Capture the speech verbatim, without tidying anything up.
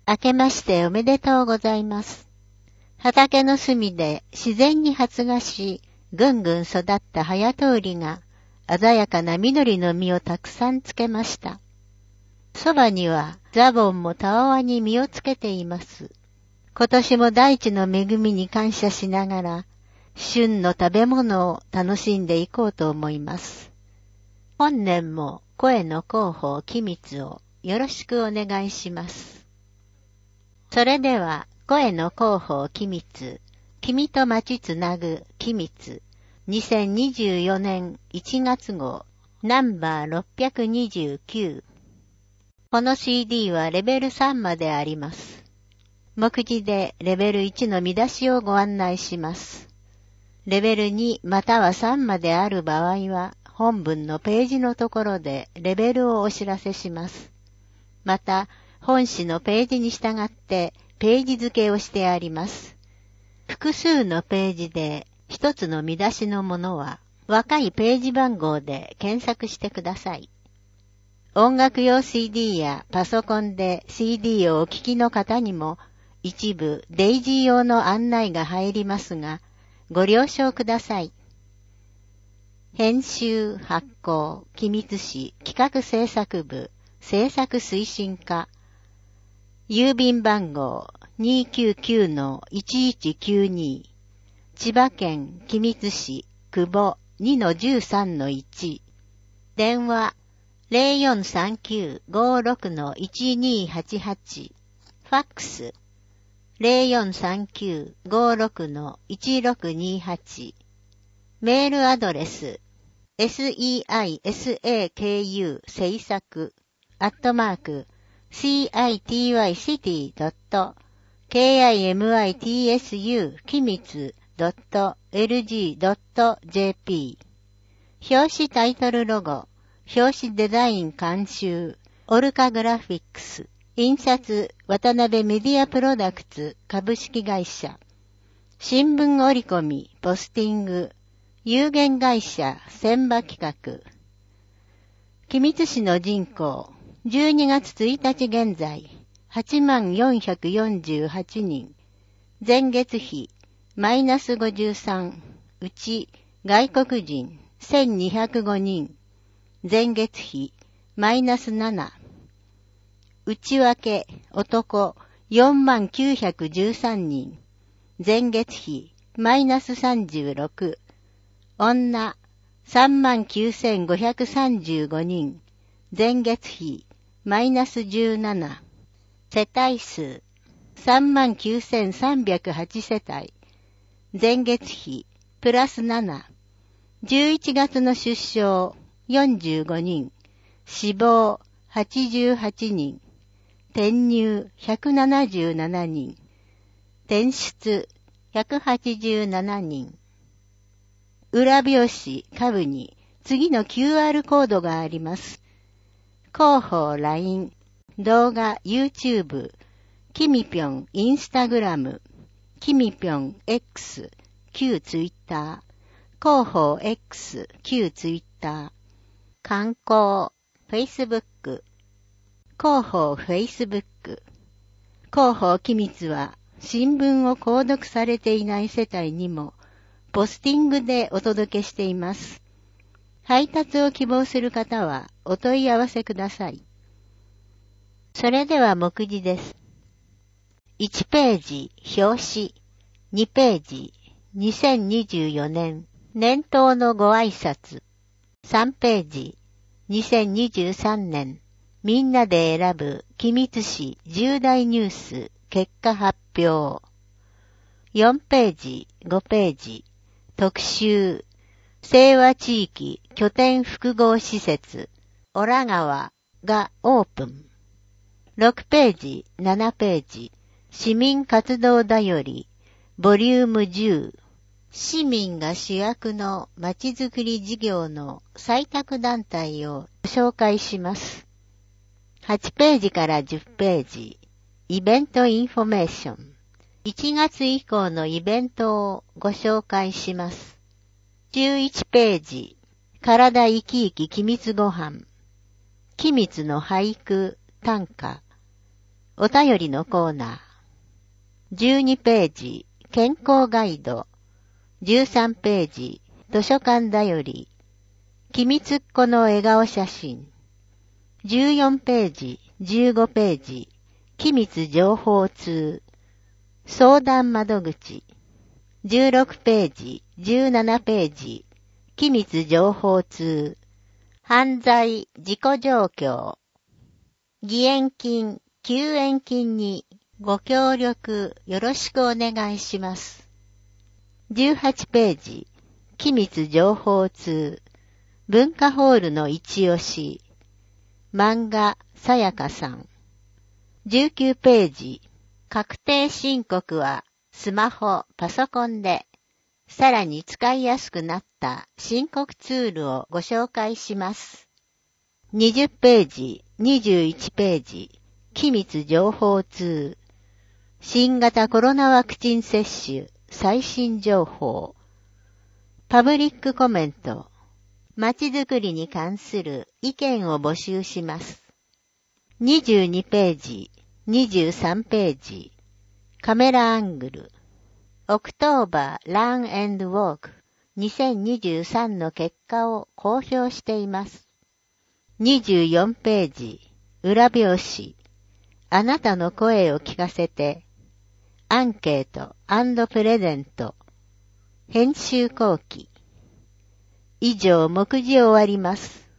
明けましておめでとうございます。畑の隅で自然に発芽し、ぐんぐん育った早通りが、鮮やかな緑の実をたくさんつけました。そばにはザボンもたわわに実をつけています。今年も大地の恵みに感謝しながら、旬の食べ物を楽しんでいこうと思います。本年も声の広報機密をよろしくお願いします。それでは、声の広報機密、君と街つなぐ機密、にせんにじゅうよねんいちがつ号、ナンバーろっぴゃくにじゅうきゅう。この シーディー はレベルさんまであります。目次でレベルいちの見出しをご案内します。レベルにまたはさんまである場合は、本文のページのところでレベルをお知らせします。また、本誌のページに従ってページ付けをしてあります。複数のページで一つの見出しのものは若いページ番号で検索してください。音楽用 シーディー やパソコンで シーディー をお聞きの方にも一部デイジー用の案内が入りますが、ご了承ください。編集発行機密誌企画制作部制作推進課郵便番号 にーきゅうきゅうのいちいちきゅうに 千葉県君津市久保 にのじゅうさんのいち 電話 ゼロよんさんきゅうごろくのいちにはちはち ファックス ゼロよんさんきゅうごろくのいちろくにはち メールアドレス seisaku 制作アットマークcitycity.kimitsu 機密 .lg.jp 表紙タイトルロゴ、表紙デザイン監修、オルカグラフィックス、印刷渡辺メディアプロダクツ株式会社、新聞折り込み、ポスティング、有限会社千葉企画、君津市の人口、じゅうにがつついたち現在、はちまんよんひゃくよんじゅうはちにん。前月比、マイナスごじゅうさん。うち、外国人、せんにひゃくごにん。前月比、マイナスなな。内訳、男、よんまんきゅうひゃくじゅうさんにん。前月比、マイナスさんじゅうろく。女、さんまんきゅうせんごひゃくさんじゅうごにん。前月比、マイナスじゅうなな。世帯数、さんまんきゅうせんさんびゃくはちせたい。前月比、プラスなな。じゅういちがつの出生、よんじゅうごにん。死亡、はちじゅうはちにん。転入、ひゃくななじゅうななにん。転出、ひゃくはちじゅうななにん。裏表紙、下部に、次の キューアール コードがあります。広報 ライン、動画 YouTube、キミピョン Instagram、キミピョン X、旧 Twitter、広報 X、旧 Twitter、観光 Facebook、広報 Facebook、広報機密は新聞を購読されていない世帯にもポスティングでお届けしています。配達を希望する方はお問い合わせください。それでは目次です。いちページ、表紙。にページ、にせんにじゅうよねん、年頭のご挨拶。さんページ、にせんにじゅうさんねん、みんなで選ぶ君津市重大ニュース結果発表。よんページ、ごページ、特集。清和地域拠点複合施設、オラ川がオープン。ろくページ、ななページ、市民活動だより、ボリュームじゅう。市民が主役のまちづくり事業の採択団体を紹介します。はちページからじゅっページ、イベントインフォメーション。いちがつ以降のイベントをご紹介します。じゅういちページ、体生き生き機密ごはん。機密の俳句、短歌。 お便りのコーナー。じゅうにページ、健康ガイド。じゅうさんページ、図書館だより。君つっこの笑顔写真。じゅうよんページ、じゅうごページ、機密情報通。相談窓口。じゅうろくページ、じゅうななページ、機密情報通。犯罪、自己状況。義援金、救援金にご協力よろしくお願いします。じゅうはちページ、機密情報通。文化ホールの一押し。漫画、さやかさん。じゅうきゅうページ、確定申告はスマホ、パソコンで、さらに使いやすくなった申告ツールをご紹介します。にじゅうページ、にじゅういちページ、機密情報通。新型コロナワクチン接種、最新情報。パブリックコメント。まちづくりに関する意見を募集します。にじゅうにページ、にじゅうさんページ、カメラアングル。オクトーバー Run and Walk にせんにじゅうさんの結果を公表しています。にじゅうよんページ、裏表紙。あなたの声を聞かせて。アンケート&プレゼント。編集後期。以上、目次終わります。